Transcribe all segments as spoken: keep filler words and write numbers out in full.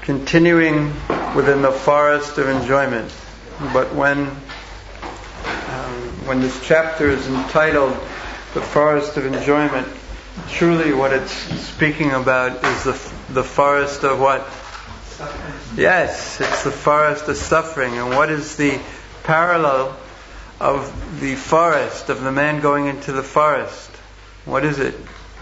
continuing within the forest of enjoyment. But when um, when this chapter is entitled The Forest of Enjoyment, truly what it's speaking about is the the forest of what? Suffering. Yes, it's the forest of suffering. And what is the parallel of the forest, of the man going into the forest? What is it?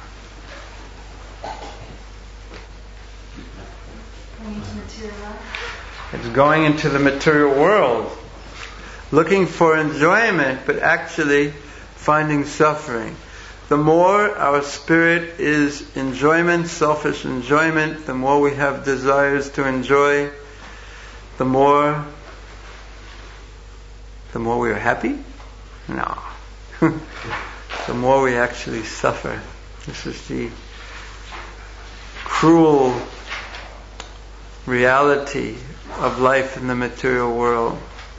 Going into material life. It's going into the material world, looking for enjoyment, but actually finding suffering. The more our spirit is enjoyment, selfish enjoyment, the more we have desires to enjoy, the more the more we are happy? No. The more we actually suffer. This is the cruel reality of life in the material world.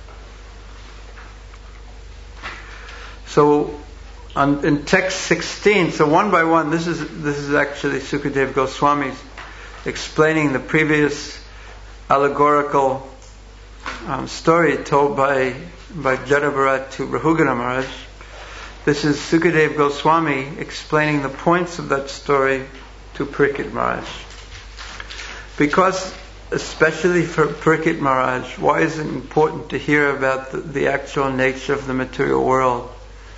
So, on, in text sixteen, so one by one, this is this is actually Sukadeva Goswami explaining the previous allegorical um, story told by by Jadabharat to Rahugana Maharaj. This is Sukadeva Goswami explaining the points of that story to Parikshit Maharaj. Because, especially for Parikshit Maharaj, why is it important to hear about the, the actual nature of the material world?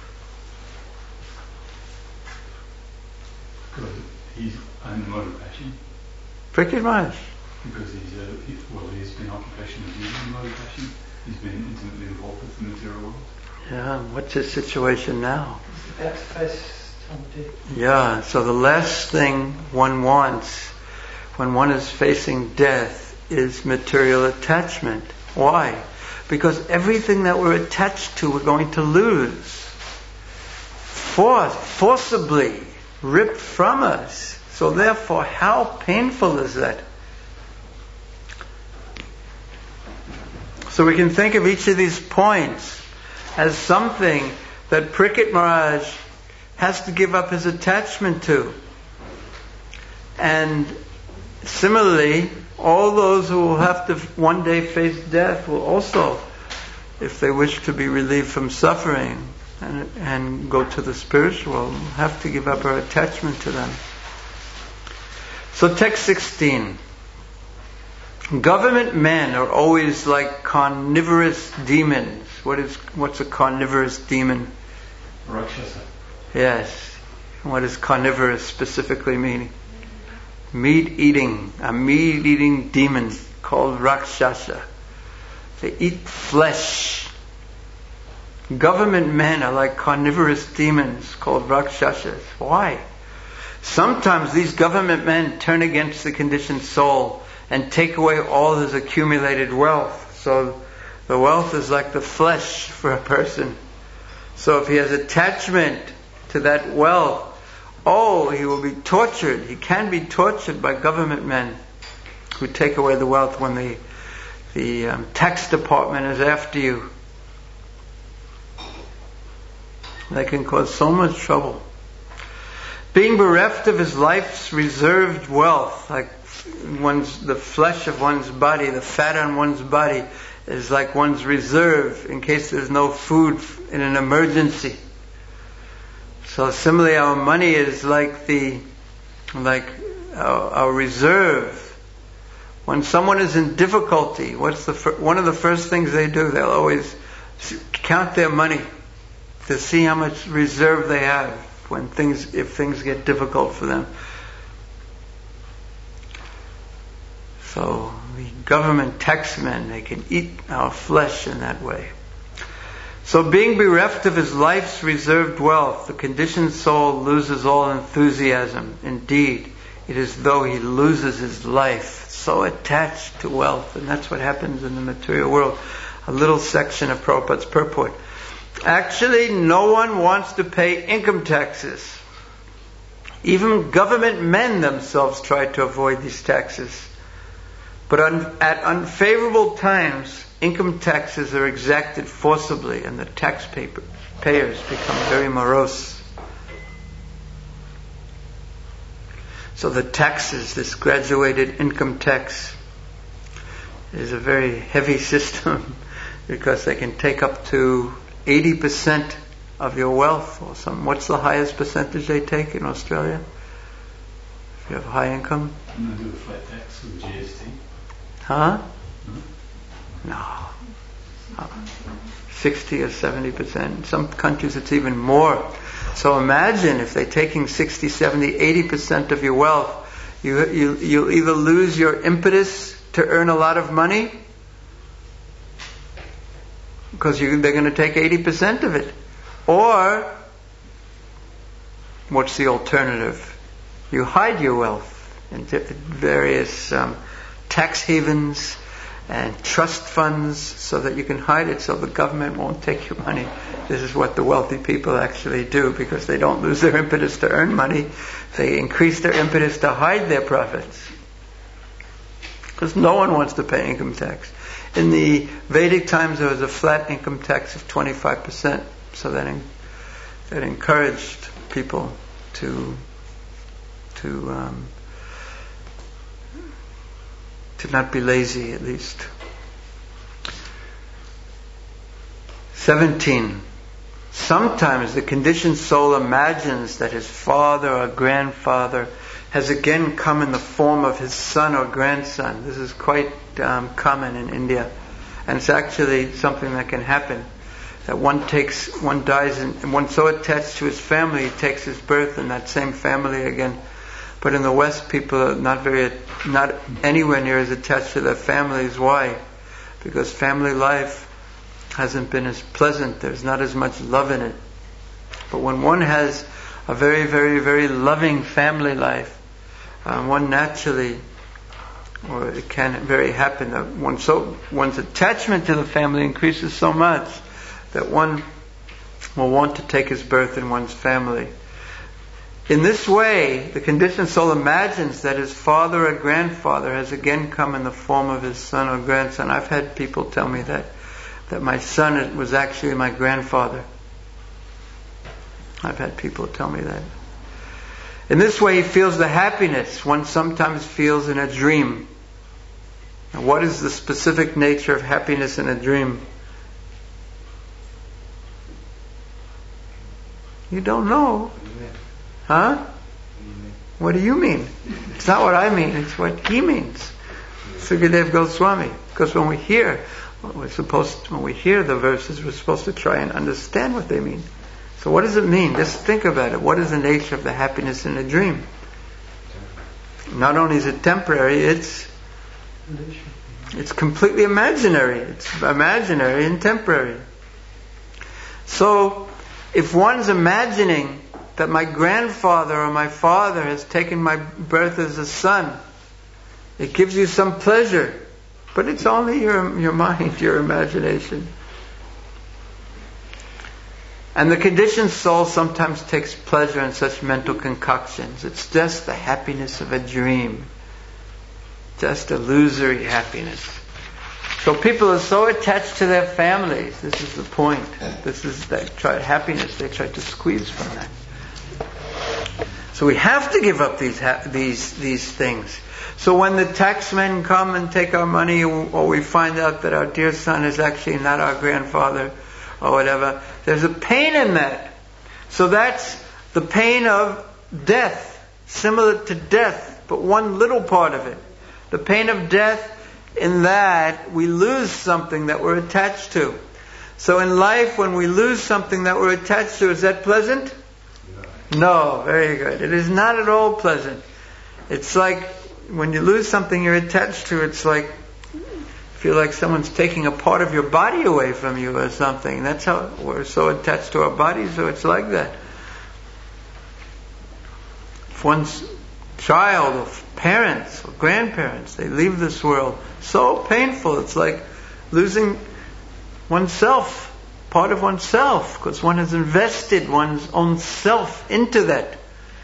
Because he's owned the mode of passion. Parikshit Maharaj. Because he's a, he, well, he's been occupation of using the mode of passion. He's been intimately involved with the material world. Yeah, what's his situation now? He's about to face time of death. Yeah, so the last thing one wants when one is facing death is material attachment. Why? Because everything that we're attached to we're going to lose. Force, forcibly ripped from us. So therefore, how painful is that? So we can think of each of these points as something that Parikshit Maharaj has to give up his attachment to. And similarly, all those who will have to one day face death will also, if they wish to be relieved from suffering and, and go to the spiritual, have to give up our attachment to them. So text sixteen. Government men are always like carnivorous demons. What is what's a carnivorous demon? Rakshasa. Yes. What does carnivorous specifically mean? Meat eating, a meat eating demon called Rakshasa. They eat flesh. Government men are like carnivorous demons called Rakshasas. Why? Sometimes these government men turn against the conditioned soul and take away all his accumulated wealth. So the wealth is like the flesh for a person. So if he has attachment to that wealth, oh, he will be tortured. He can be tortured by government men who take away the wealth when the the um, tax department is after you. They can cause so much trouble. Being bereft of his life's reserved wealth, like one's the flesh of one's body, the fat on one's body is like one's reserve in case there's no food in an emergency. So similarly, our money is like the like our, our reserve. When someone is in difficulty, what's the fir- one of the first things they do? They'll always count their money to see how much reserve they have when things if things get difficult for them. So the government taxmen, they can eat our flesh in that way. So being bereft of his life's reserved wealth, the conditioned soul loses all enthusiasm. Indeed, it is though he loses his life, so attached to wealth. And that's what happens in the material world. A little section of Prabhupada's purport. Actually, no one wants to pay income taxes. Even government men themselves try to avoid these taxes. But un- at unfavorable times, income taxes are exacted forcibly and the taxpayers become very morose. So the taxes, this graduated income tax, is a very heavy system because they can take up to eighty percent of your wealth or something. What's the highest percentage they take in Australia? If you have high income? And they do a flat tax with G S T. Huh? Hmm? No. Uh, sixty or seventy percent. In some countries it's even more. So imagine if they're taking sixty, seventy, eighty percent of your wealth, you, you, you'll either lose your impetus to earn a lot of money because you, they're going to take eighty percent of it. Or, what's the alternative? You hide your wealth in various um, tax havens and trust funds so that you can hide it so the government won't take your money. This is what the wealthy people actually do because they don't lose their impetus to earn money. They increase their impetus to hide their profits. Because no one wants to pay income tax. In the Vedic times there was a flat income tax of twenty-five percent. So that, in, that encouraged people to to um, to not be lazy, at least. seventeen. Sometimes the conditioned soul imagines that his father or grandfather has again come in the form of his son or grandson. This is quite um, common in India, and it's actually something that can happen. That one takes, one dies, and, and one's so attached to his family, he takes his birth in that same family again. But in the West, people are not very, not anywhere near as attached to their families. Why? Because family life hasn't been as pleasant. There's not as much love in it. But when one has a very, very, very loving family life, um, one naturally, or it can very happen that one so one's attachment to the family increases so much that one will want to take his birth in one's family. In this way, the conditioned soul imagines that his father or grandfather has again come in the form of his son or grandson. I've had people tell me that, that my son was actually my grandfather. I've had people tell me that. In this way, he feels the happiness one sometimes feels in a dream. Now, what is the specific nature of happiness in a dream? You don't know. Huh? What do you mean? It's not what I mean, it's what he means. Sukadeva Goswami. Because when we hear, we're supposed to, when we hear the verses, we're supposed to try and understand what they mean. So what does it mean? Just think about it. What is the nature of the happiness in a dream? Not only is it temporary, it's it's completely imaginary. It's imaginary and temporary. So, if one's imagining that my grandfather or my father has taken my birth as a son, it gives you some pleasure. But it's only your, your mind, your imagination. And the conditioned soul sometimes takes pleasure in such mental concoctions. It's just the happiness of a dream. Just illusory happiness. So people are so attached to their families. This is the point. This is that try, happiness they try to squeeze from that. So we have to give up these ha- these these things. So when the taxmen come and take our money, or we find out that our dear son is actually not our grandfather, or whatever, there's a pain in that. So that's the pain of death, similar to death, but one little part of it. The pain of death in that we lose something that we're attached to. So in life, when we lose something that we're attached to, is that pleasant? No, very good. It is not at all pleasant. It's like when you lose something you're attached to, it's like feel like someone's taking a part of your body away from you or something. That's how we're so attached to our bodies, so it's like that. If one's child or parents or grandparents, they leave this world, so painful. It's like losing oneself, part of oneself, because one has invested one's own self into that.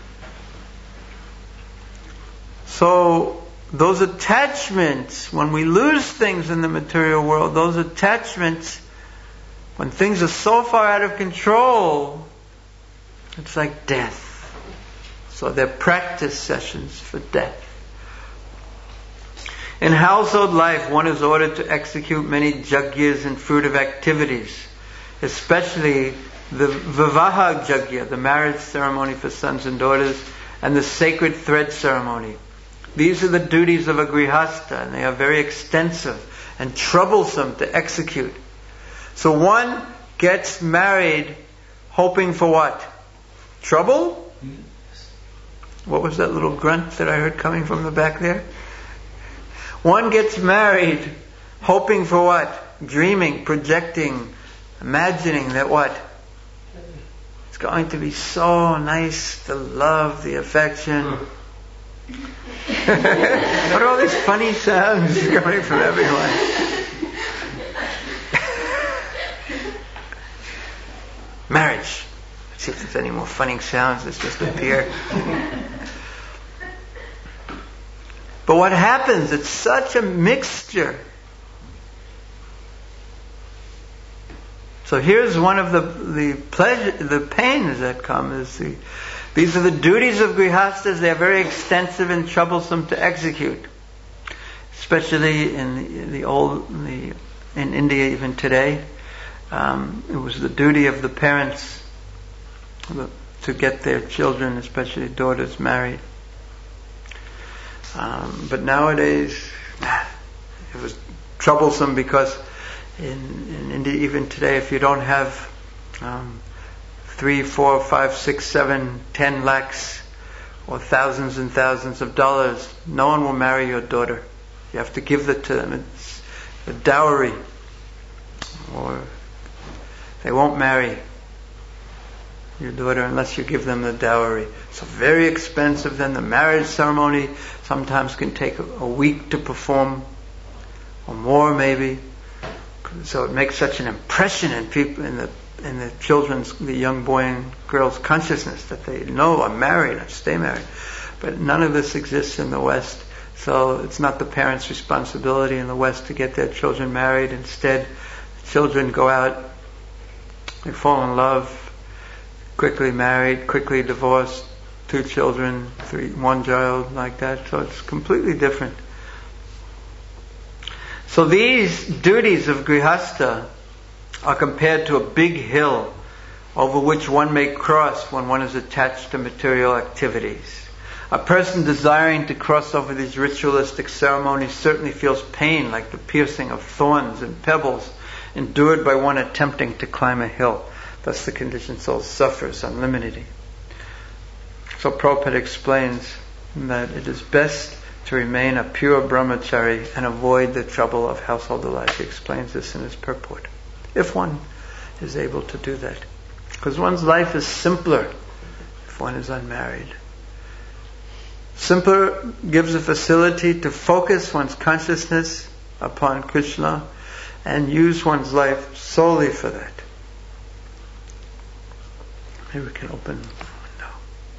So those attachments, when we lose things in the material world, those attachments, when things are so far out of control, it's like death. So they're practice sessions for death. In household life, one is ordered to execute many yagyas and fruitive activities, especially the Vivaha Yagya, the marriage ceremony for sons and daughters, and the sacred thread ceremony. These are the duties of a grihastha, and they are very extensive and troublesome to execute. So one gets married hoping for what? Trouble? What was that little grunt that I heard coming from the back there? One gets married hoping for what? Dreaming, projecting, imagining that what? It's going to be so nice, the love, the affection. What are all these funny sounds coming from everyone? Marriage. Let's see if there's any more funny sounds that just appear. But what happens? It's such a mixture. So here's one of the the pleasure, the pains that come. Is the these are the duties of grihasthas. They are very extensive and troublesome to execute, especially in the, the old in, the, in India even today. Um, it was the duty of the parents to get their children, especially daughters, married. Um, but nowadays, it was troublesome because in, in India, even today, if you don't have um, three, four, five, six, seven, ten lakhs or thousands and thousands of dollars, no one will marry your daughter. You have to give that to them. It's a dowry, or they won't marry your daughter unless you give them the dowry. So very expensive. Then the marriage ceremony sometimes can take a, a week to perform, or more maybe. So it makes such an impression in people, in the in the children's, the young boy and girl's consciousness that they know I'm married, I stay married. But none of this exists in the West. So it's not the parents' responsibility in the West to get their children married. Instead, children go out, they fall in love, quickly married, quickly divorced, two children, three, one child, like that. So it's completely different. So these duties of grihastha are compared to a big hill over which one may cross when one is attached to material activities. A person desiring to cross over these ritualistic ceremonies certainly feels pain, like the piercing of thorns and pebbles endured by one attempting to climb a hill. Thus the conditioned soul suffers unlimitedly. So Prabhupada explains that it is best to remain a pure brahmachari and avoid the trouble of household life. He explains this in his purport. If one is able to do that. Because one's life is simpler if one is unmarried. Simpler gives a facility to focus one's consciousness upon Krishna and use one's life solely for that. Maybe we can open the window.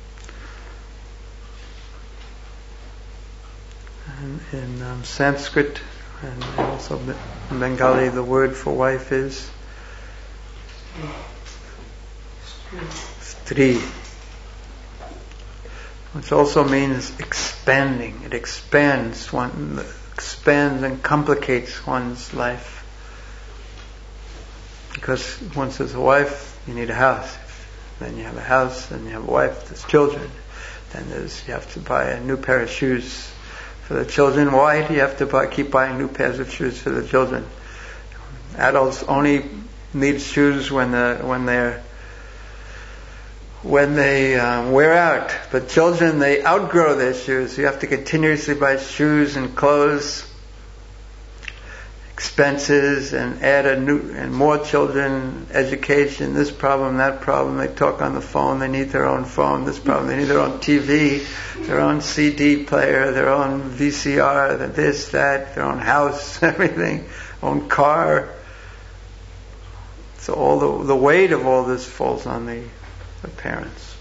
And in um, Sanskrit and also in Bengali, the word for wife is stri, which also means expanding. It expands one, expands and complicates one's life. Because once there's a wife, you need a house. Then you have a house, then you have a wife, there's children. Then there's you have to buy a new pair of shoes for the children. Why do you have to buy, keep buying new pairs of shoes for the children? Adults only need shoes when the when they're when they um, wear out. But children, they outgrow their shoes. You have to continuously buy shoes and clothes, expenses, and add a new and more children, education, this problem, that problem. They talk on the phone. They need their own phone. This problem. They need their own T V, their own C D player, their own V C R, this, that, their own house, everything, own car. So all the the weight of all this falls on the, the parents.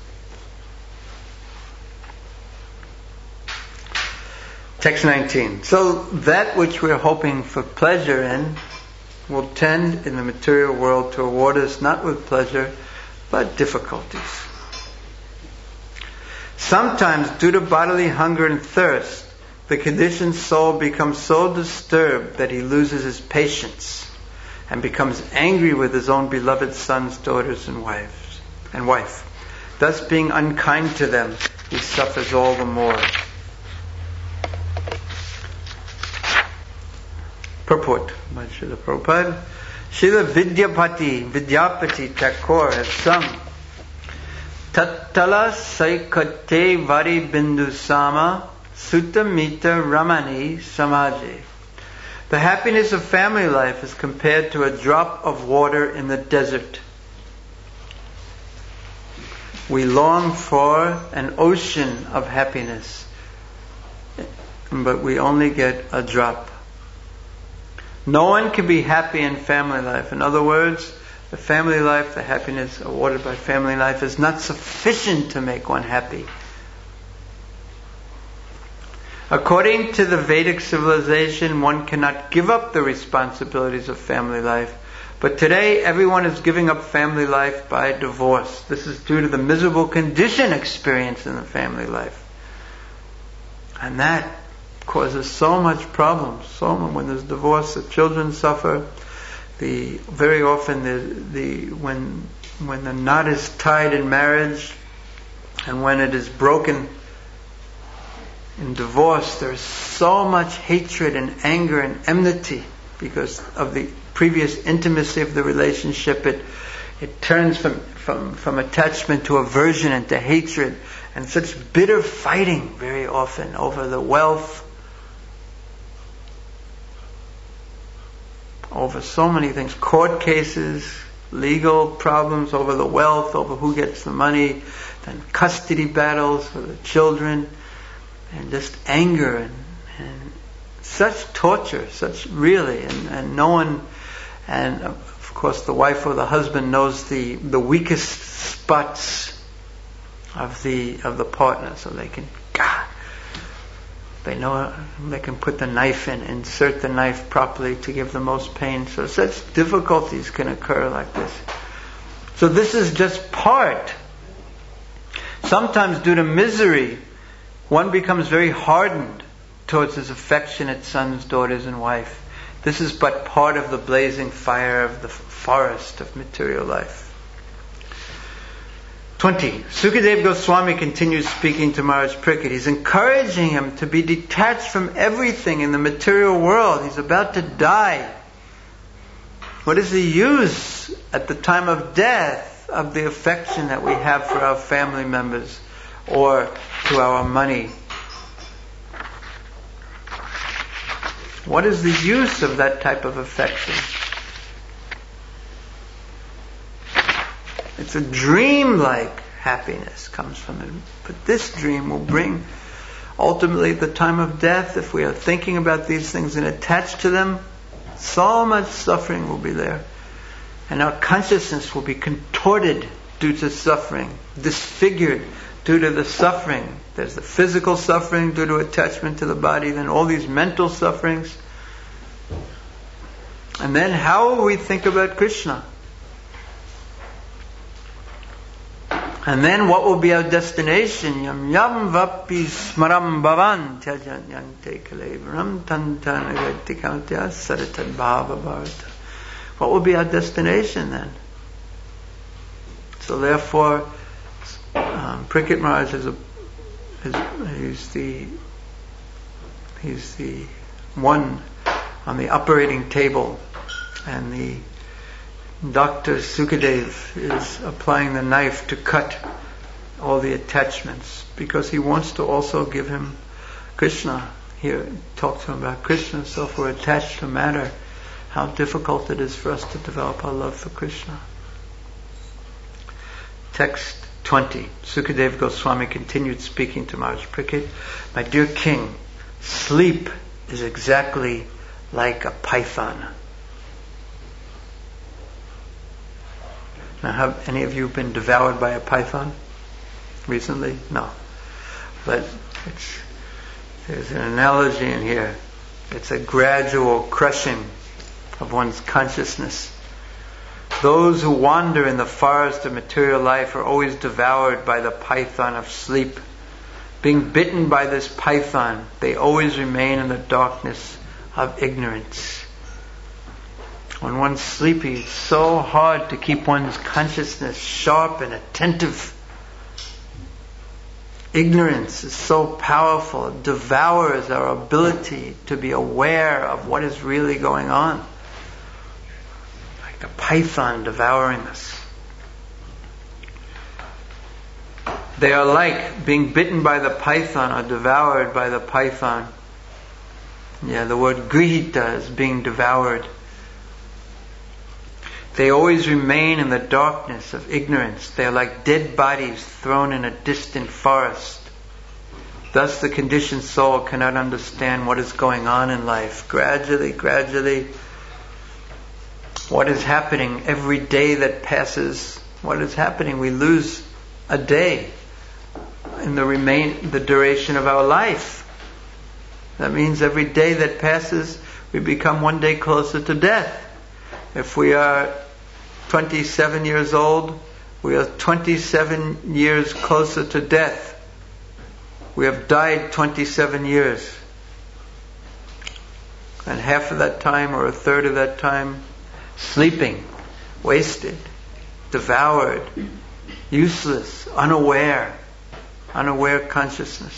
Text nineteen. So that which we're hoping for pleasure in will tend in the material world to reward us not with pleasure, but difficulties. Sometimes, due to bodily hunger and thirst, the conditioned soul becomes so disturbed that he loses his patience and becomes angry with his own beloved sons, daughters, and wives and wife. Thus, being unkind to them, he suffers all the more. Purport by Srila Prabhupada. Srila Vidyapati, Vidyapati Thakur has sung, Tattala Saikate Vari Bindu Sama Sutta Mita Ramani Samaje. The happiness of family life is compared to a drop of water in the desert. We long for an ocean of happiness, but we only get a drop. No one can be happy in family life. In other words, the family life, the happiness awarded by family life is not sufficient to make one happy. According to the Vedic civilization, one cannot give up the responsibilities of family life. But today, everyone is giving up family life by divorce. This is due to the miserable condition experienced in the family life. And that causes so much problems. So when there's divorce, the children suffer. The very often the the when when the knot is tied in marriage, and when it is broken in divorce, there's so much hatred and anger and enmity because of the previous intimacy of the relationship. It it turns from from from attachment to aversion and to hatred, and such bitter fighting very often over the wealth, over so many things, court cases, legal problems over the wealth, over who gets the money, then custody battles for the children, and just anger and, and such torture, such really, and, and no one, and of course the wife or the husband knows the, the weakest spots of the of the partner, so they can, God, they know they can put the knife in, insert the knife properly to give the most pain. So such difficulties can occur like this. So this is just part. Sometimes due to misery, one becomes very hardened towards his affectionate sons, daughters, and wife. This is but part of the blazing fire of the forest of material life. twenty. Sukadeva Goswami continues speaking to Maharaj Parikshit. He's encouraging him to be detached from everything in the material world. He's about to die. What is the use at the time of death of the affection that we have for our family members or to our money? What is the use of that type of affection? It's a dream-like happiness comes from it. But this dream will bring, ultimately, at the time of death, if we are thinking about these things and attached to them, so much suffering will be there. And our consciousness will be contorted due to suffering, disfigured due to the suffering. There's the physical suffering due to attachment to the body, then all these mental sufferings. And then how will we think about Krishna? And then what will be our destination? Yam yam vapi smaram bhavan tyajan yante kalevram tantan agatikantya saratad bhava bharata. What will be our destination then? So therefore, um, Parikshit Maharaj is a is, he's the he's the one on the operating table, and the Doctor Sukadev is applying the knife to cut all the attachments, because he wants to also give him Krishna. Here, talk to him about Krishna. So if we're attached to matter, how difficult it is for us to develop our love for Krishna. Text twenty. Sukadeva Goswami continued speaking to Maharaj Parikshit. My dear king, sleep is exactly like a python. Now, have any of you been devoured by a python recently? No. But it's, there's an analogy in here. It's a gradual crushing of one's consciousness. Those who wander in the forest of material life are always devoured by the python of sleep. being bitten by this python, they always remain in the darkness of ignorance. When one's sleepy, it's so hard to keep one's consciousness sharp and attentive. Ignorance is so powerful. It devours our ability to be aware of what is really going on. Like a python devouring us. They are like being bitten by the python or devoured by the python. Yeah, the word grihita is being devoured. They always remain in the darkness of ignorance. They are like dead bodies thrown in a distant forest. Thus the conditioned soul cannot understand what is going on in life. Gradually, gradually, what is happening every day that passes? What is happening? We lose a day in the remain the duration of our life. That means every day that passes, we become one day closer to death. If we are twenty-seven years old, we are twenty-seven years closer to death. We have died twenty-seven years. And half of that time, or a third of that time, sleeping, wasted, devoured, useless, unaware, unaware consciousness.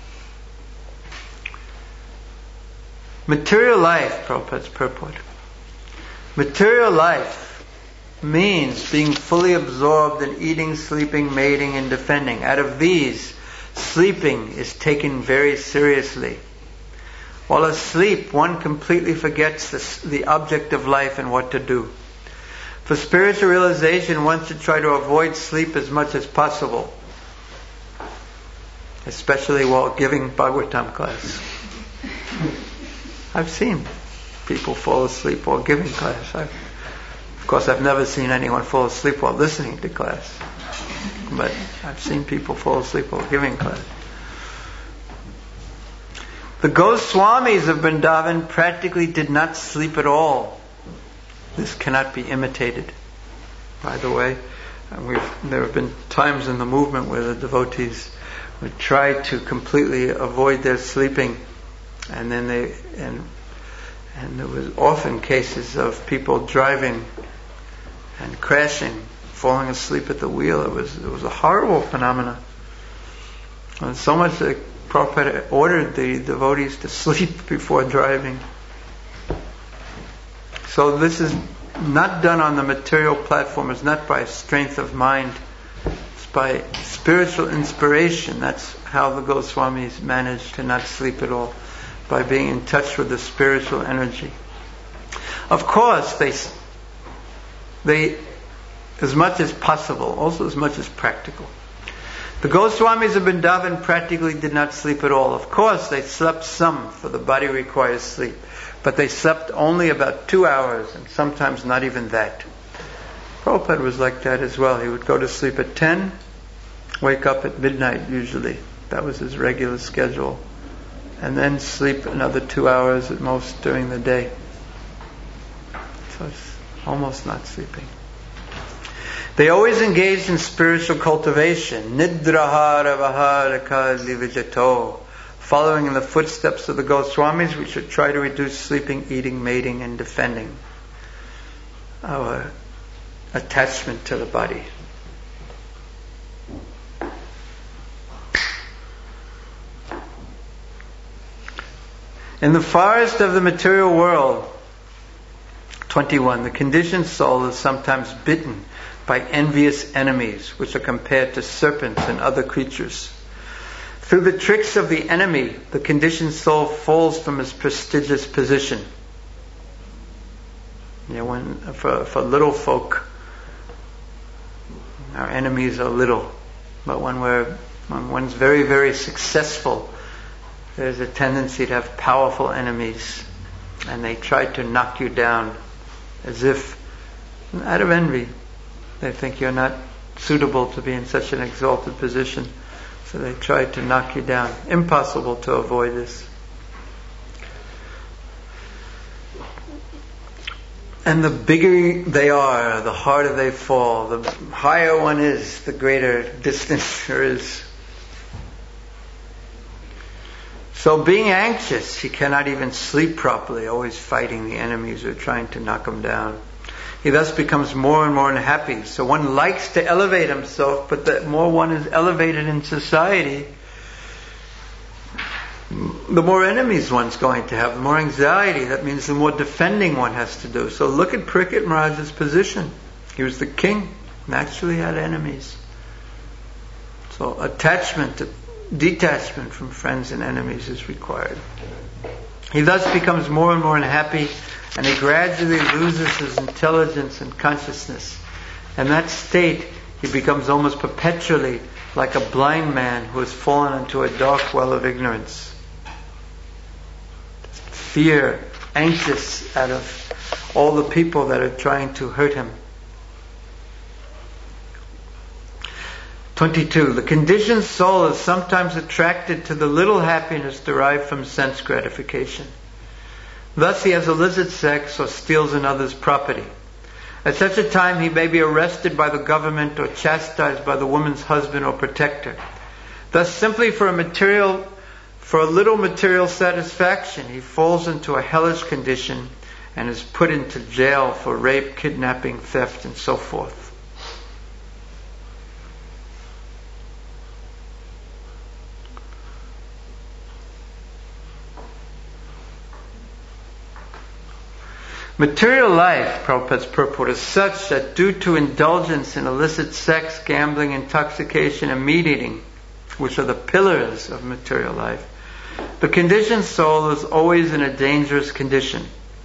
Material life, Prabhupada's purport. Material life means being fully absorbed in eating, sleeping, mating, and defending. Out of these, sleeping is taken very seriously. While asleep, one completely forgets the, the object of life and what to do. For spiritual realization, one should try to avoid sleep as much as possible, especially while giving Bhagavatam class. I've seen people fall asleep while giving class. I've, of course, I've never seen anyone fall asleep while listening to class. But I've seen people fall asleep while giving class. The Goswamis of Vrindavan practically did not sleep at all. This cannot be imitated, by the way. And we've, there have been times in the movement where the devotees would try to completely avoid their sleeping, and then they and and there was often cases of people driving and crashing, falling asleep at the wheel. It was it was a horrible phenomenon. And so much that Prabhupada ordered the devotees to sleep before driving. So this is not done on the material platform. It's not by strength of mind. It's by spiritual inspiration. That's how the Goswamis managed to not sleep at all, by being in touch with the spiritual energy. Of course, they they as much as possible, also as much as practical. The Goswamis of Vrindavan practically did not sleep at all. Of course, they slept some, for the body requires sleep. But they slept only about two hours, and sometimes not even that. Prabhupada was like that as well. He would go to sleep at ten, wake up at midnight usually. That was his regular schedule. And then sleep another two hours at most during the day. So it's almost not sleeping. They always engaged in spiritual cultivation. Nidrahara vaharaka livijato. Following in the footsteps of the Goswamis, we should try to reduce sleeping, eating, mating, and defending our attachment to the body. In the forest of the material world, twenty-one, the conditioned soul is sometimes bitten by envious enemies, which are compared to serpents and other creatures. Through the tricks of the enemy, the conditioned soul falls from its prestigious position. You know, when, for, for little folk, our enemies are little. But when we're when one's very, very successful, there's a tendency to have powerful enemies, and they try to knock you down as if, out of envy, they think you're not suitable to be in such an exalted position. So they try to knock you down. Impossible to avoid this. And the bigger they are, the harder they fall. The higher one is, the greater distance there is. So being anxious, he cannot even sleep properly, always fighting the enemies who are trying to knock him down. He thus becomes more and more unhappy. So one likes to elevate himself, but the more one is elevated in society, the more enemies one's going to have, the more anxiety. That means the more defending one has to do. So look at Parikshit Maharaj's position. He was the king, naturally had enemies. So attachment, detachment from friends and enemies is required. He thus becomes more and more unhappy, and he gradually loses his intelligence and consciousness. In that state, he becomes almost perpetually like a blind man who has fallen into a dark well of ignorance. Fear, anxious out of all the people that are trying to hurt him. twenty-two. The conditioned soul is sometimes attracted to the little happiness derived from sense gratification. Thus he has illicit sex or steals another's property. At such a time he may be arrested by the government or chastised by the woman's husband or protector. Thus simply for a material, for a little material satisfaction, he falls into a hellish condition and is put into jail for rape, kidnapping, theft, and so forth. Material life, Prabhupada's purport, is such that due to indulgence in illicit sex, gambling, intoxication, and meat eating, which are the pillars of material life, the conditioned soul is always in a dangerous condition.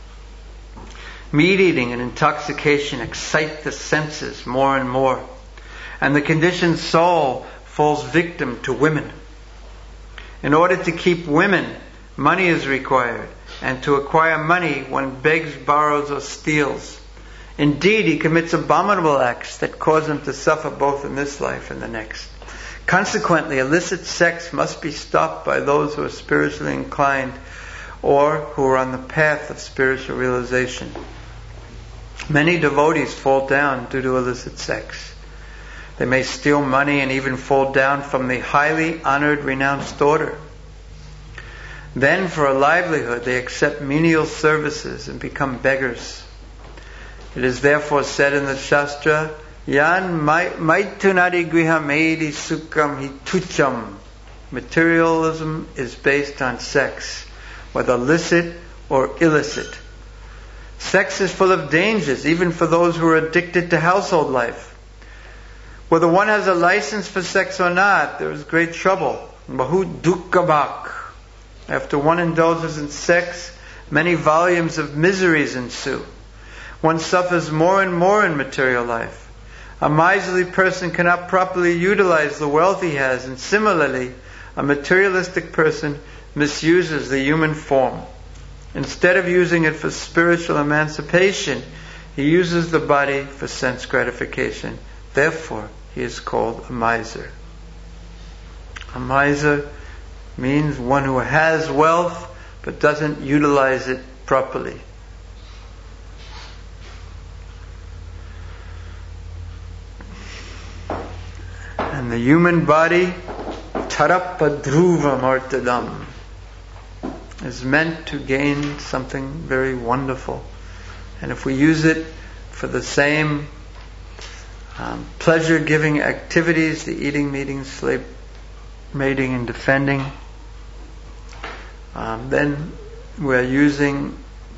Meat eating and intoxication excite the senses more and more, and the conditioned soul falls victim to women. In order to keep women, money is required. And to acquire money, one begs, borrows, or steals. Indeed, he commits abominable acts that cause him to suffer both in this life and the next. Consequently, illicit sex must be stopped by those who are spiritually inclined or who are on the path of spiritual realization. Many devotees fall down due to illicit sex. They may steal money and even fall down from the highly honored, renounced order. Then for a livelihood they accept menial services and become beggars. It is therefore said in the Shastra, Yan maitunadi griha medi sukham hi tucham. Materialism is based on sex, whether licit or illicit. Sex is full of dangers, even for those who are addicted to household life. Whether one has a license for sex or not, there is great trouble. Bahu dukkhabak. After one indulges in sex, many volumes of miseries ensue. One suffers more and more in material life. A miserly person cannot properly utilize the wealth he has, and similarly, a materialistic person misuses the human form. Instead of using it for spiritual emancipation, he uses the body for sense gratification. Therefore, he is called a miser. A miser means one who has wealth but doesn't utilize it properly. And the human body, tarappa dhruva martadam, is meant to gain something very wonderful. And if we use it for the same um, pleasure-giving activities, the eating, meeting, sleep, mating, and defending, Um, then we're using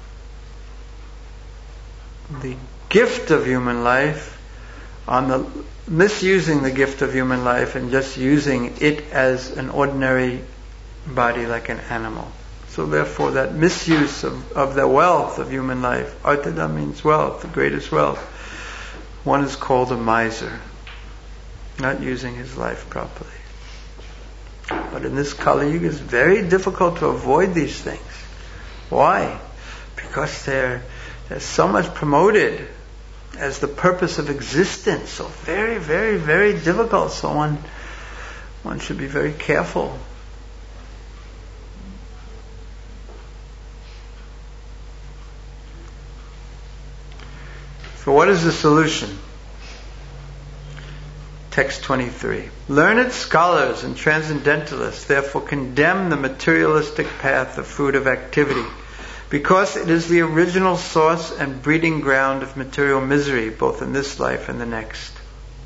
the gift of human life on the misusing the gift of human life and just using it as an ordinary body like an animal. So therefore that misuse of, of the wealth of human life, artada means wealth, the greatest wealth, one is called a miser, not using his life properly. But in this Kali Yuga, it's very difficult to avoid these things. Why? Because they're, they're so much promoted as the purpose of existence. So very, very, very difficult. So one, one should be very careful. So what is the solution? Text twenty-three. Learned scholars and transcendentalists therefore condemn the materialistic path of fruit of activity, because it is the original source and breeding ground of material misery, both in this life and the next.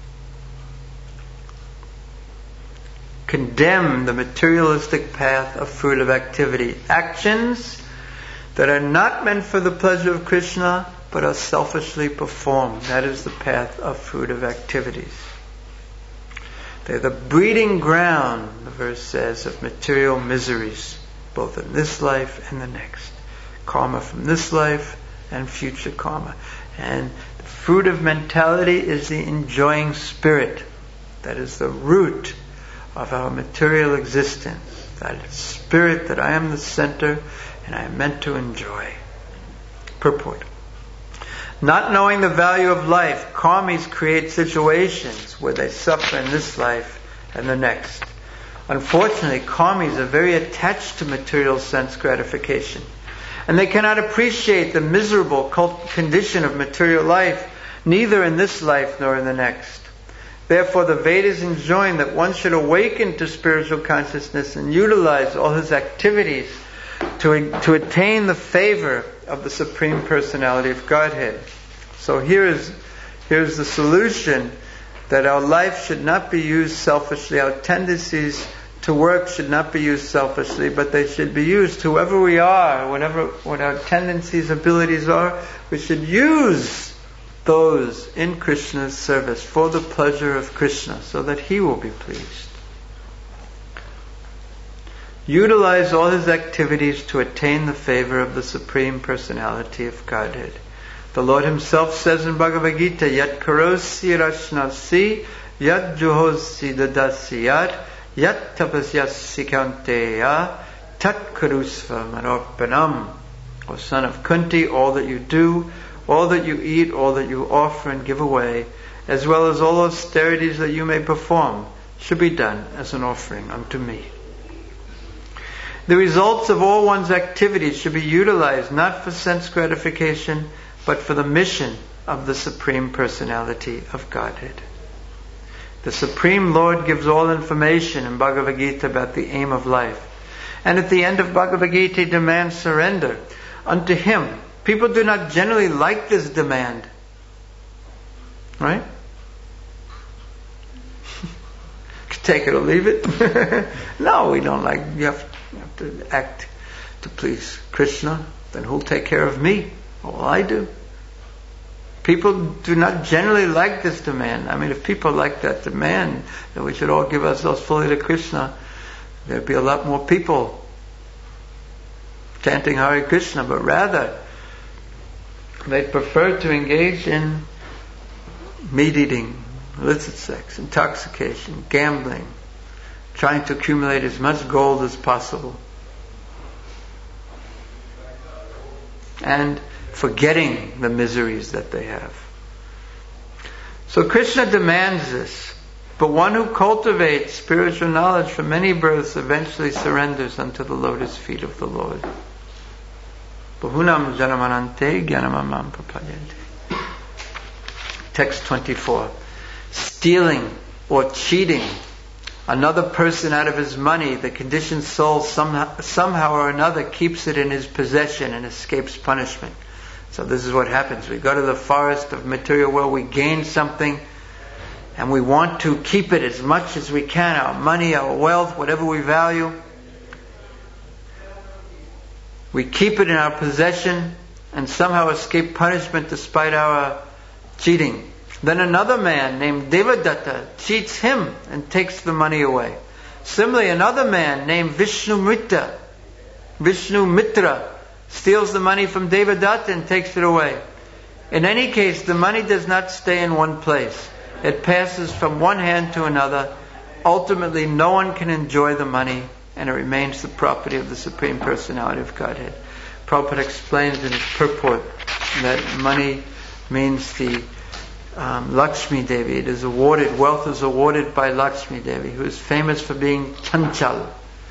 Condemn the materialistic path of fruit of activity. Actions that are not meant for the pleasure of Krishna, but are selfishly performed. That is the path of fruit of activities. They're the breeding ground, the verse says, of material miseries, both in this life and the next. Karma from this life and future karma. And the fruit of mentality is the enjoying spirit. That is the root of our material existence. That spirit that I am the center and I am meant to enjoy. Purport. Not knowing the value of life, karmis create situations where they suffer in this life and the next. Unfortunately, karmis are very attached to material sense gratification, and they cannot appreciate the miserable condition of material life, neither in this life nor in the next. Therefore, the Vedas enjoin that one should awaken to spiritual consciousness and utilize all his activities to, to attain the favor of the Supreme Personality of Godhead. So here is here's the solution, that our life should not be used selfishly. Our tendencies to work should not be used selfishly, but they should be used, whoever we are, whatever what our tendencies, abilities are, we should use those in Krishna's service for the pleasure of Krishna, so that He will be pleased. Utilize all his activities to attain the favor of the Supreme Personality of Godhead. The Lord Himself says in Bhagavad Gita, Yat karosi rashnasi, yat juhosi dadasi yat, yat tapasyasi kaunteya, tat karusva manarpanam. O son of Kunti, all that you do, all that you eat, all that you offer and give away, as well as all austerities that you may perform, should be done as an offering unto me. The results of all one's activities should be utilized not for sense gratification, but for the mission of the Supreme Personality of Godhead. The Supreme Lord gives all information in Bhagavad Gita about the aim of life. And at the end of Bhagavad Gita, He demands surrender unto Him. People do not generally like this demand. Right? Take it or leave it. No, we don't like, you have, you have to act to please Krishna. Then who'll take care of me? Well, I do. People do not generally like this demand. I mean, if people like that demand, that we should all give ourselves fully to Krishna, there'd be a lot more people chanting Hare Krishna, but rather they prefer to engage in meat eating, illicit sex, intoxication, gambling, trying to accumulate as much gold as possible, and forgetting the miseries that they have. So Krishna demands this, but one who cultivates spiritual knowledge for many births eventually surrenders unto the lotus feet of the Lord. Bahunam janamanante jnanamamam prapadyante. Text twenty-four. Stealing or cheating another person out of his money, the conditioned soul somehow, somehow or another keeps it in his possession and escapes punishment. So this is what happens. We go to the forest of material world, we gain something, and we want to keep it as much as we can, our money, our wealth, whatever we value. We keep it in our possession and somehow escape punishment despite our cheating. Then another man named Devadatta cheats him and takes the money away. Similarly, another man named Vishnu Mitra, Vishnu Mitra, steals the money from Devadatta and takes it away. In any case, the money does not stay in one place. It passes from one hand to another. Ultimately, no one can enjoy the money, and it remains the property of the Supreme Personality of Godhead. Prabhupada explains in his purport that money means the um, Lakshmi Devi. It is awarded, wealth is awarded by Lakshmi Devi, who is famous for being chanchal,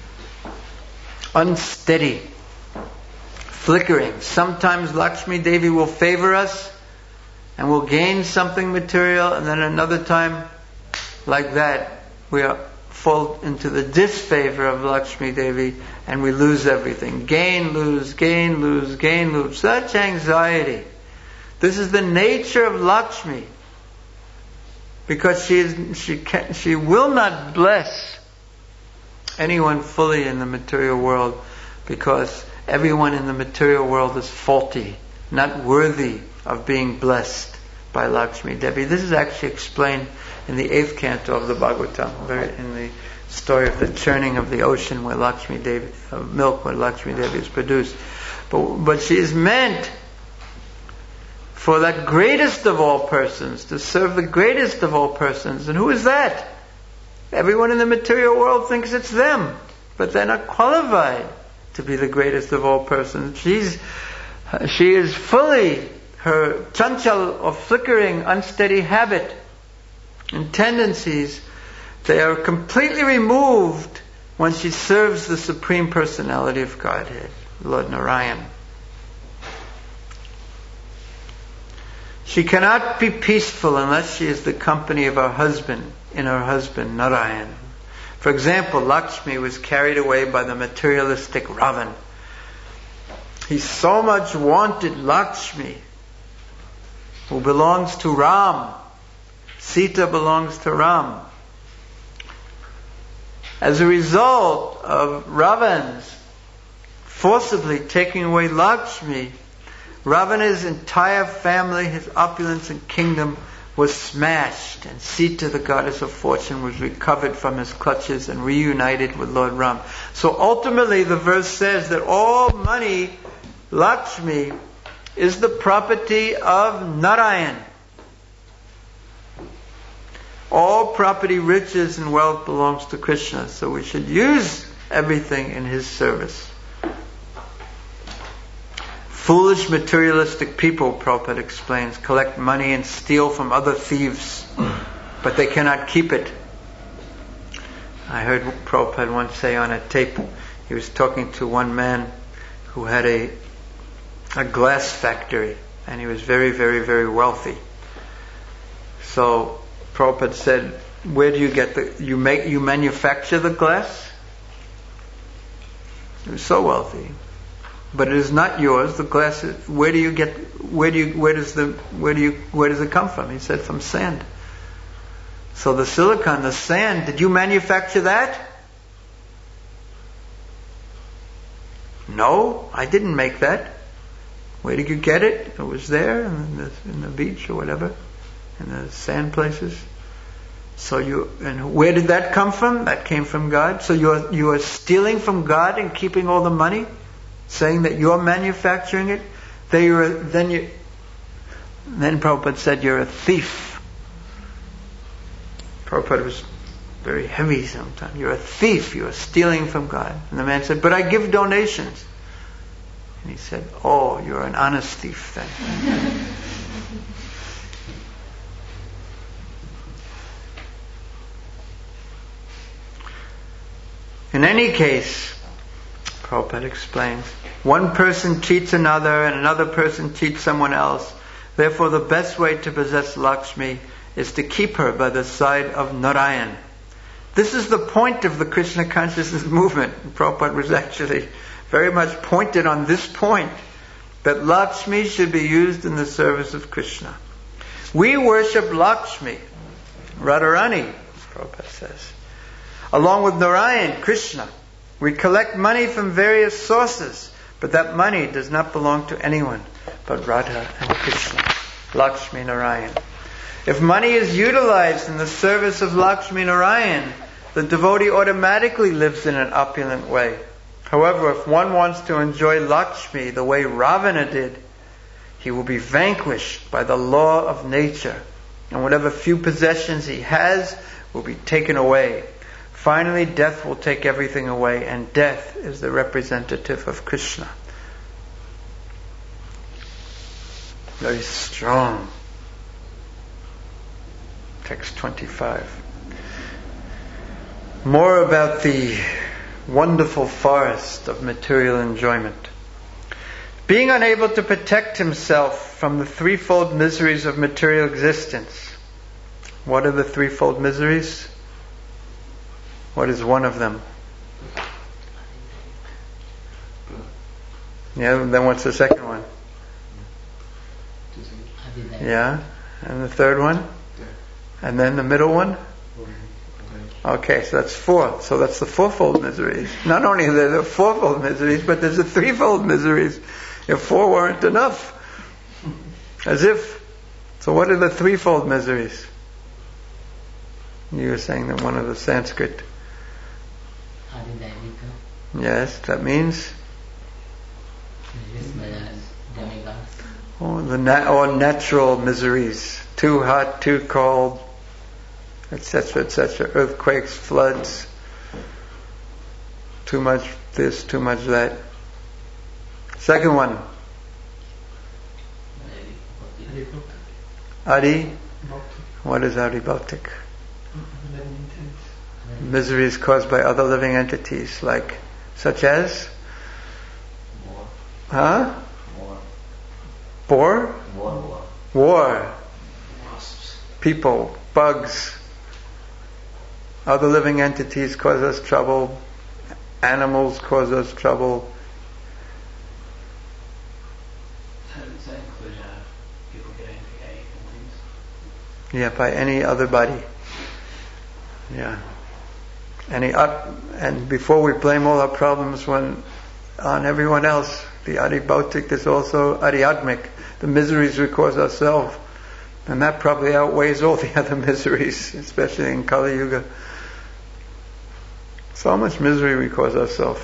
unsteady, flickering. Sometimes Lakshmi Devi will favor us and we'll gain something material, and then another time like that, we are fall into the disfavor of Lakshmi Devi and we lose everything. Gain, lose, gain, lose, gain, lose. Such anxiety. This is the nature of Lakshmi. Because she is, she can, she will not bless anyone fully in the material world, because everyone in the material world is faulty, not worthy of being blessed by Lakshmi Devi. This is actually explained in the eighth canto of the Bhagavatam, very, in the story of the churning of the ocean where Lakshmi Devi, of milk where Lakshmi Devi is produced. But, but she is meant for that greatest of all persons, to serve the greatest of all persons. And who is that? Everyone in the material world thinks it's them, but they're not qualified to be the greatest of all persons. She's, she is fully, her chanchal or flickering, unsteady habit and tendencies, they are completely removed when she serves the Supreme Personality of Godhead, Lord Narayan. She cannot be peaceful unless she is the company of her husband, in her husband, Narayan. For example, Lakshmi was carried away by the materialistic Ravan. He so much wanted Lakshmi, who belongs to Ram. Sita belongs to Ram. As a result of Ravan's forcibly taking away Lakshmi, Ravana's entire family, his opulence and kingdom was smashed, and Sita, the goddess of fortune, was recovered from his clutches and reunited with Lord Ram. So ultimately the verse says that all money, Lakshmi, is the property of Narayan. All property, riches and wealth belongs to Krishna, so we should use everything in his service. Foolish materialistic people, Prabhupada explains, collect money and steal from other thieves, but they cannot keep it. I heard Prabhupada once say on a tape, he was talking to one man who had a a glass factory, and he was very, very, very wealthy. So Prabhupada said, where do you get the, you make, you manufacture the glass? He was so wealthy. But it is not yours. The glass is, where do you get, where do you, where does the, where do you, where does it come from? He said, from sand. So the silicon, the sand, did you manufacture that? No, I didn't make that. Where did you get it? It was there in the, in the beach or whatever, in the sand places. So you, and where did that come from? That came from God. So you are, you are stealing from God and keeping all the money, saying that you're manufacturing it. Then you're, then you, then Prabhupada said you're a thief. Prabhupada was very heavy sometimes. You're a thief. You are stealing from God. And the man said, but I give donations. And he said, oh, you're an honest thief then. In any case, Prabhupada explains, one person cheats another and another person cheats someone else. Therefore, the best way to possess Lakshmi is to keep her by the side of Narayan. This is the point of the Krishna consciousness movement. And Prabhupada was actually very much pointed on this point, that Lakshmi should be used in the service of Krishna. We worship Lakshmi, Radharani, Prabhupada says, along with Narayan, Krishna. We collect money from various sources, but that money does not belong to anyone but Radha and Krishna, Lakshmi Narayan. If money is utilized in the service of Lakshmi Narayan, the devotee automatically lives in an opulent way. However, if one wants to enjoy Lakshmi the way Ravana did, he will be vanquished by the law of nature, and whatever few possessions he has will be taken away. Finally, death will take everything away, and death is the representative of Krishna. Very strong. Text twenty-five. More about the wonderful forest of material enjoyment. Being unable to protect himself from the threefold miseries of material existence, What are the threefold miseries? What is one of them? Yeah, then what's the second one? Yeah, and the third one? And then the middle one? Okay, so that's four. So that's the fourfold miseries. Not only are there the fourfold miseries, but there's the threefold miseries. If four weren't enough. As if. So what are the threefold miseries? You were saying that one of the Sanskrit. Yes, that means? Oh, the na- or natural miseries. Too hot, too cold, et cetera, et cetera. Earthquakes, floods, too much this, too much that. Second one. Adi. What is Adi Bhautik? Miseries caused by other living entities, like, such as? War. Huh? War. War? War. War. People, bugs, other living entities cause us trouble, animals cause us trouble. Does that include uh, people getting A and things? Yeah, by any other body. Yeah. Any up, and before we blame all our problems when, on everyone else, the Adi Bhautik is also Adiadmic, the miseries we cause ourselves. And that probably outweighs all the other miseries, especially in Kali Yuga. So much misery we cause ourselves.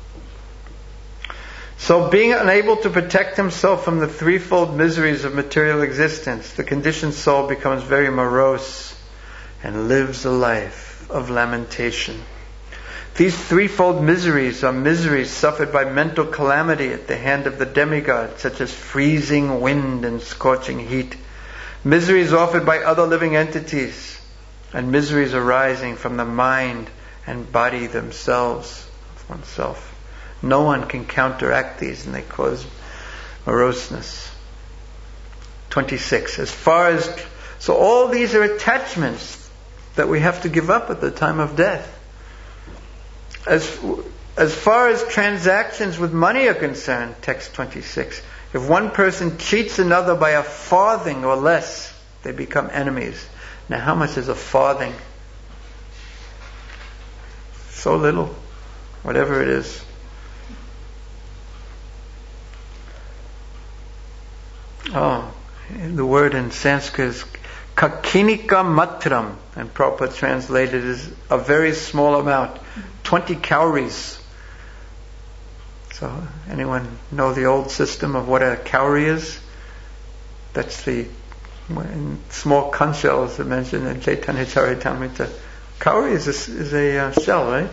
So being unable to protect himself from the threefold miseries of material existence, the conditioned soul becomes very morose and lives a life of lamentation. These threefold miseries are miseries suffered by mental calamity at the hand of the demigod, such as freezing wind and scorching heat. Miseries offered by other living entities, and miseries arising from the mind and body themselves, of oneself. No one can counteract these, and they cause moroseness. twenty-six. As far as so, all these are attachments that we have to give up at the time of death. As as far as transactions with money are concerned, text twenty-six. If one person cheats another by a farthing or less, they become enemies. Now, how much is a farthing? So little, whatever it is. Oh, the word in Sanskrit is kakinika matram, and Prabhupada translated as a very small amount, twenty cowries. So, anyone know the old system of what a cowrie is? That's the in small conch shells that mentioned in Chaitanya Charitamrita. Cowrie is a, is a uh, shell, right?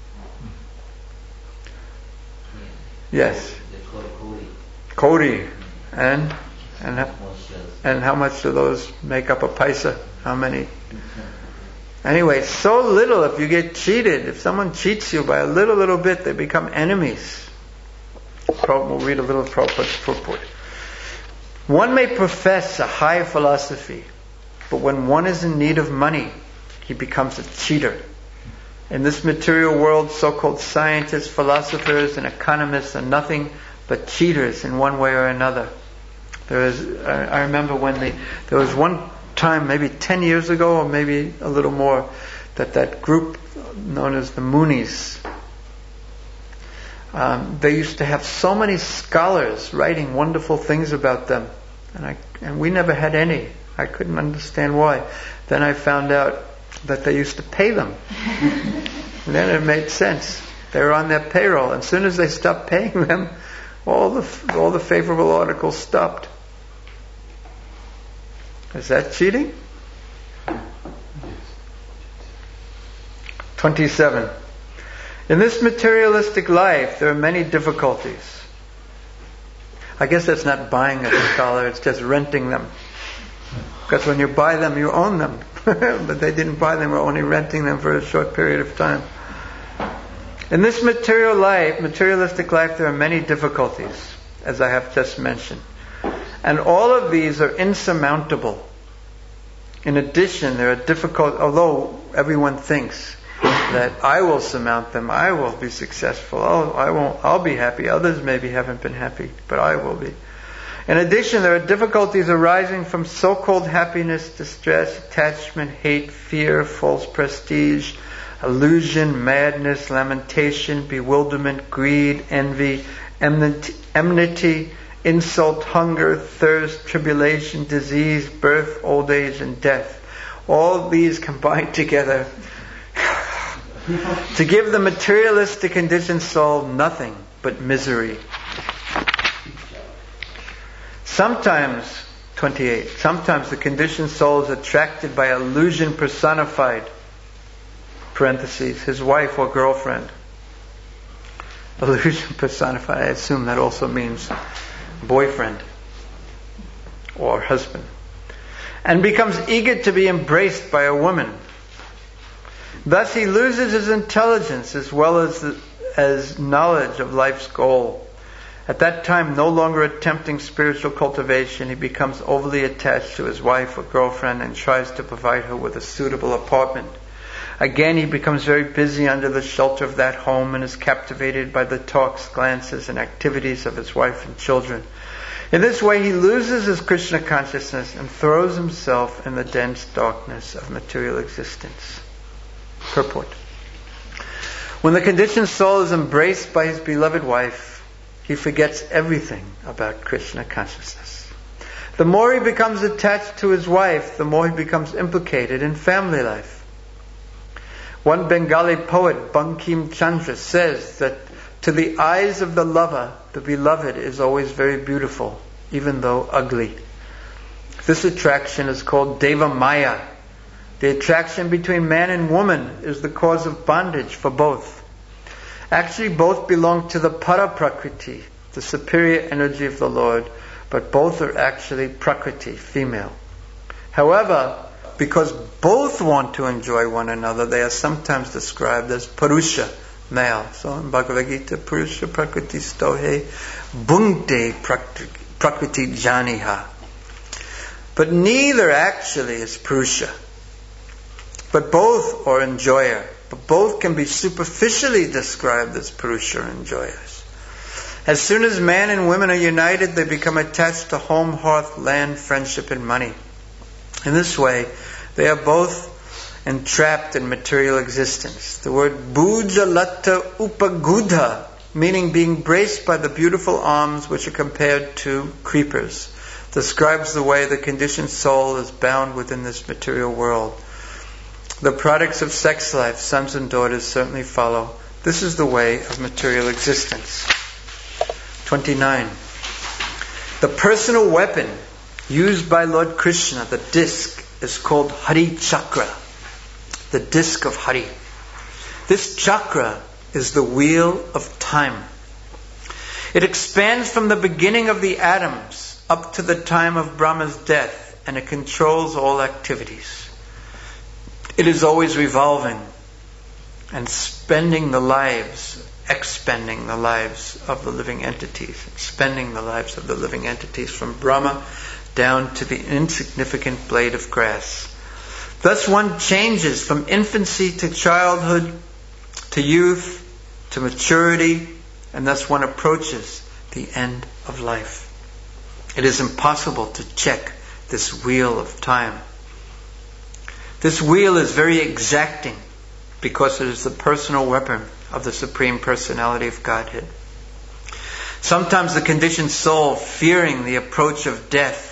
Yes. Kodi. And and ha- and how much do those make up a paisa? How many? Anyway, so little. If you get cheated, if someone cheats you by a little, little bit, they become enemies. We'll read a little Prabhupada's purport. One may profess a high philosophy, but when one is in need of money, he becomes a cheater. In this material world, so-called scientists, philosophers, and economists are nothing but cheaters in one way or another. There is, I remember when they, there was one time, maybe ten years ago, or maybe a little more, that that group known as the Munis, Um, they used to have so many scholars writing wonderful things about them, and I and we never had any. I couldn't understand why. Then I found out that they used to pay them. And then it made sense. They were on their payroll. As soon as they stopped paying them, all the all the favorable articles stopped. Is that cheating? twenty-seven. In this materialistic life, there are many difficulties. I guess that's not buying a scholar, it's just renting them. Because when you buy them, you own them. But they didn't buy them, we're only renting them for a short period of time. In this material life, materialistic life, there are many difficulties, as I have just mentioned. And all of these are insurmountable. In addition, there are difficult, although everyone thinks that I will surmount them, I will be successful, I'll, I won't, I'll be happy. Others maybe haven't been happy, but I will be. In addition, there are difficulties arising from so-called happiness, distress, attachment, hate, fear, false prestige, illusion, madness, lamentation, bewilderment, greed, envy, enmity, enmity, insult, hunger, thirst, tribulation, disease, birth, old age, and death. All these combine together to give the materialistic conditioned soul nothing but misery. Sometimes, twenty-eight, sometimes the conditioned soul is attracted by illusion personified, parentheses, his wife or girlfriend. Illusion personified, I assume that also means boyfriend or husband. And becomes eager to be embraced by a woman. Thus he loses his intelligence as well as, the, as knowledge of life's goal. At that time, no longer attempting spiritual cultivation, he becomes overly attached to his wife or girlfriend and tries to provide her with a suitable apartment. Again, he becomes very busy under the shelter of that home and is captivated by the talks, glances, and activities of his wife and children. In this way, he loses his Krishna consciousness and throws himself in the dense darkness of material existence. Purport. When the conditioned soul is embraced by his beloved wife, he forgets everything about Krishna consciousness. The more he becomes attached to his wife, the more he becomes implicated in family life. One Bengali poet, Bankim Chandra, says that to the eyes of the lover, the beloved is always very beautiful, even though ugly. This attraction is called Deva Maya. The attraction between man and woman is the cause of bondage for both. Actually, both belong to the Para Prakriti, the superior energy of the Lord, but both are actually Prakriti, female. However, because both want to enjoy one another, they are sometimes described as Purusha, male. So in Bhagavad Gita, Purusha Prakriti Stohe Bhunte Prakriti Janiha. But neither actually is Purusha. But both are enjoyer. But both can be superficially described as Purusha enjoyers. As soon as man and women are united, they become attached to home, hearth, land, friendship, and money. In this way, they are both entrapped in material existence. The word Bhujalata Upagudha, meaning being embraced by the beautiful arms which are compared to creepers, describes the way the conditioned soul is bound within this material world. The products of sex life, sons and daughters, certainly follow. This is the way of material existence. twenty-nine. The personal weapon used by Lord Krishna, the disc, is called Hari Chakra, the disc of Hari. This chakra is the wheel of time. It expands from the beginning of the atoms up to the time of Brahma's death, and it controls all activities. It is always revolving and spending the lives, expending the lives of the living entities, spending the lives of the living entities from Brahma down to the insignificant blade of grass. Thus one changes from infancy to childhood, to youth, to maturity, and thus one approaches the end of life. It is impossible to check this wheel of time. This wheel is very exacting because it is the personal weapon of the Supreme Personality of Godhead. Sometimes the conditioned soul, fearing the approach of death,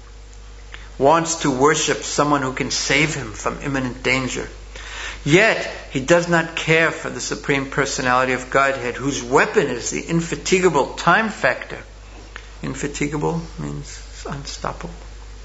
wants to worship someone who can save him from imminent danger. Yet, he does not care for the Supreme Personality of Godhead, whose weapon is the infatigable time factor. Infatigable means unstoppable.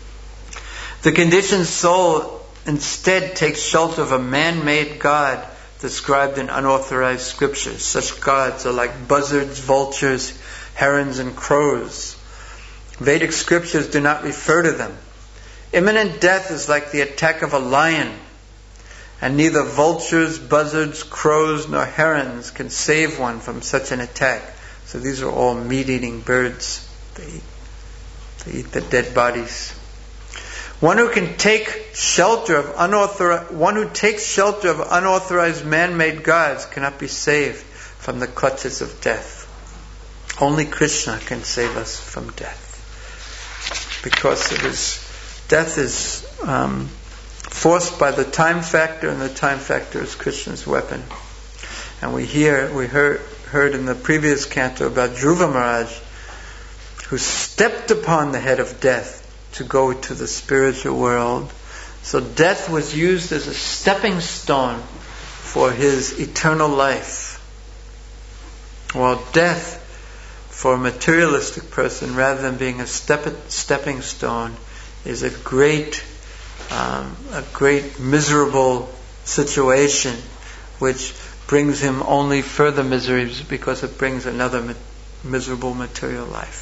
The conditioned soul instead takes shelter of a man-made god described in unauthorized scriptures. Such gods are like buzzards, vultures, herons, and crows. Vedic scriptures do not refer to them. Imminent death is like the attack of a lion, and neither vultures, buzzards, crows, nor herons can save one from such an attack. So these are all meat-eating birds. They eat, they eat the dead bodies. One who can take shelter of unauthorized, one who takes shelter of unauthorized man-made gods cannot be saved from the clutches of death. Only Krishna can save us from death, because it is death is um, forced by the time factor, and the time factor is Krishna's weapon. And we hear, we heard, heard in the previous canto about Dhruva Maharaj, who stepped upon the head of death to go to the spiritual world. So death was used as a stepping stone for his eternal life. While death, for a materialistic person, rather than being a step, stepping stone, is a great, um, a great miserable situation, which brings him only further miseries because it brings another mi- miserable material life.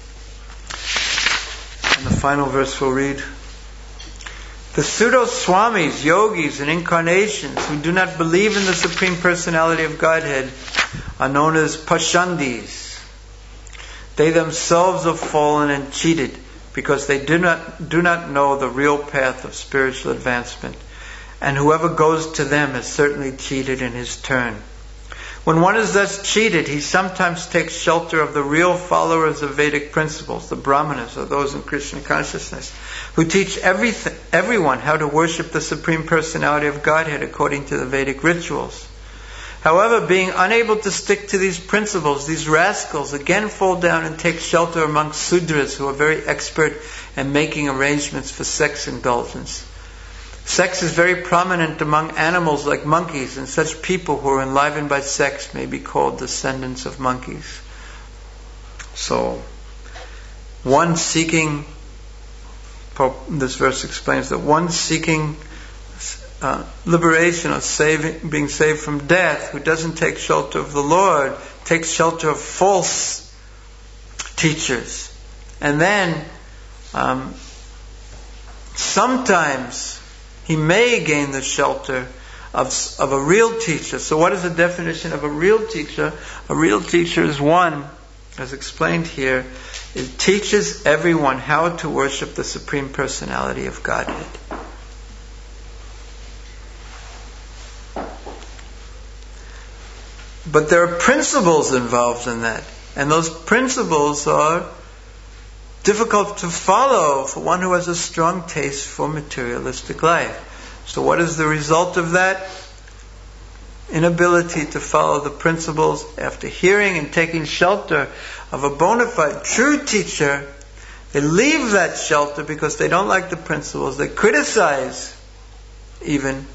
And the final verse we'll read. The pseudo-swamis, yogis, and incarnations who do not believe in the Supreme Personality of Godhead are known as pashandis. They themselves are fallen and cheated because they do not do not know the real path of spiritual advancement. And whoever goes to them is certainly cheated in his turn. When one is thus cheated, he sometimes takes shelter of the real followers of Vedic principles, the Brahmanas, or those in Krishna consciousness, who teach everything, everyone how to worship the Supreme Personality of Godhead according to the Vedic rituals. However, being unable to stick to these principles, these rascals again fall down and take shelter among Sudras, who are very expert in making arrangements for sex indulgence. Sex is very prominent among animals like monkeys, and such people who are enlivened by sex may be called descendants of monkeys. So, one seeking, this verse explains that one seeking uh, liberation or saving, being saved from death, who doesn't take shelter of the Lord, takes shelter of false teachers. And then, um, sometimes he may gain the shelter of, of a real teacher. So what is the definition of a real teacher? A real teacher is one, as explained here, it teaches everyone how to worship the Supreme Personality of Godhead. But there are principles involved in that. And those principles are difficult to follow for one who has a strong taste for materialistic life. So what is the result of that? Inability to follow the principles. After hearing and taking shelter of a bona fide true teacher, they leave that shelter because they don't like the principles. They criticize even,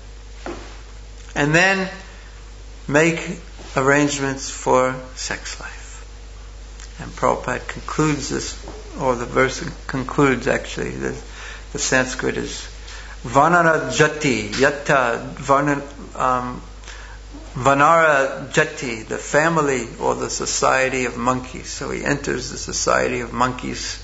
and then make arrangements for sex life. And Prabhupada concludes this, or the verse concludes actually, the, the Sanskrit is Vanara Jati, Yatta, Varna, um, Vanara Jati, the family or the society of monkeys. So he enters the society of monkeys.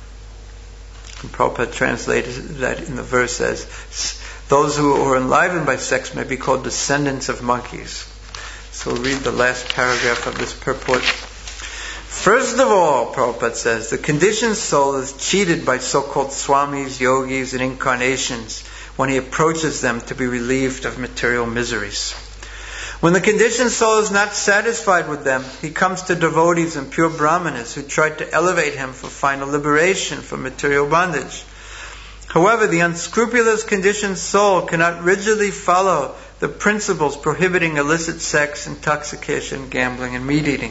And Prabhupada translated that in the verse as, those who are enlivened by sex may be called descendants of monkeys. So we'll read the last paragraph of this purport. First of all, Prabhupada says, the conditioned soul is cheated by so-called swamis, yogis, and incarnations when he approaches them to be relieved of material miseries. When the conditioned soul is not satisfied with them, he comes to devotees and pure brahmanas who try to elevate him for final liberation from material bondage. However, the unscrupulous conditioned soul cannot rigidly follow the principles prohibiting illicit sex, intoxication, gambling, and meat eating.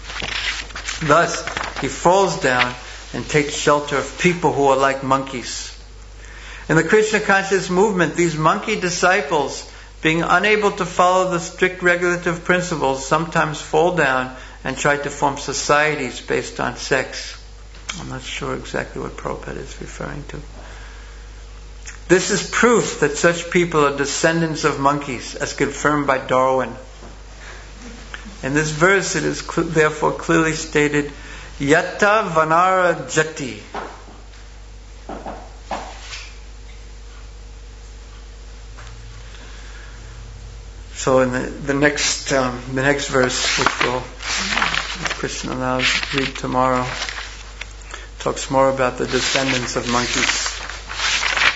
Thus, he falls down and takes shelter of people who are like monkeys. In the Krishna conscious movement, these monkey disciples, being unable to follow the strict regulative principles, sometimes fall down and try to form societies based on sex. I'm not sure exactly what Prabhupada is referring to. This is proof that such people are descendants of monkeys, as confirmed by Darwin. In this verse, it is cl- therefore clearly stated, Yatta Vanara Jati. So in the, the next um, the next verse, which we'll, if Krishna allows, read tomorrow, talks more about the descendants of monkeys.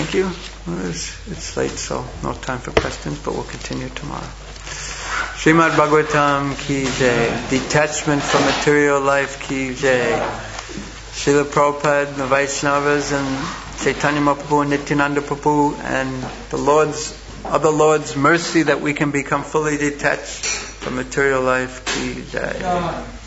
Thank you. Well, it's, it's late, so no time for questions, but we'll continue tomorrow. Srimad Bhagavatam ki jai. Detachment from material life ki jai. Srila Prabhupada, the Vaishnavas, and Chaitanya Mahaprabhu and Nityananda Prabhu, and the Lord's, other Lord's mercy that we can become fully detached from material life ki jai.